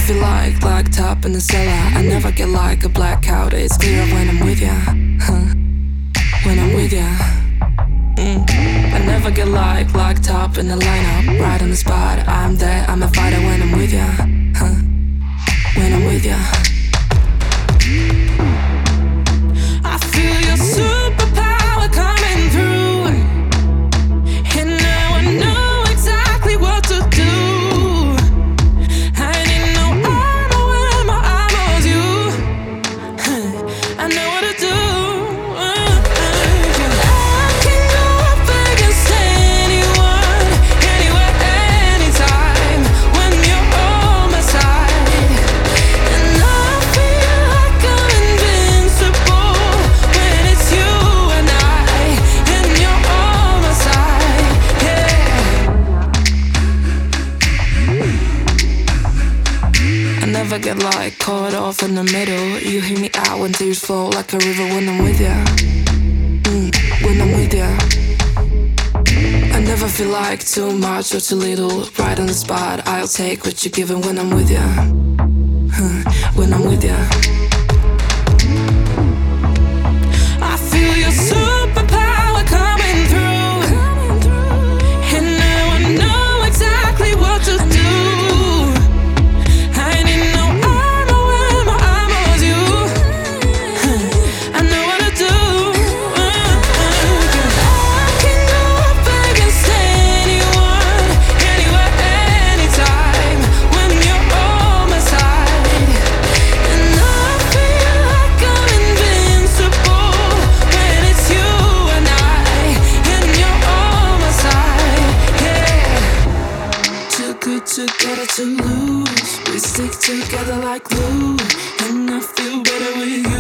feel like top in the cellar. I never get like a blackout. It's clear when I'm with ya, when I'm with ya. I never get like top in the lineup. Right on the spot, I'm there, I'm a fighter when I'm with ya, when I'm with ya. I feel your superpower coming through, and now I know exactly what to do. I need no armor when my armor's you. I know what to do. I can go up against anyone, anywhere, anytime, when you're on my side. And I feel like I'm invincible when it's you and you're on my side, yeah. I never get like caught off in the middle. You hear me out when tears flow like a river when I'm with ya, when I'm with ya. I never feel like too much or too little. Right on the spot, I'll take what you're giving when I'm with ya, when I'm with ya. I feel your superpower coming through, and now I know exactly what to do. I need no armor when my armor's you. I know what to do. I can go up against anyone, anywhere, anytime, when you're on my side. And I feel like I'm invincible when it's you and you're on my side, yeah. Too good together to lose. We stick together like glue, and I feel better with you.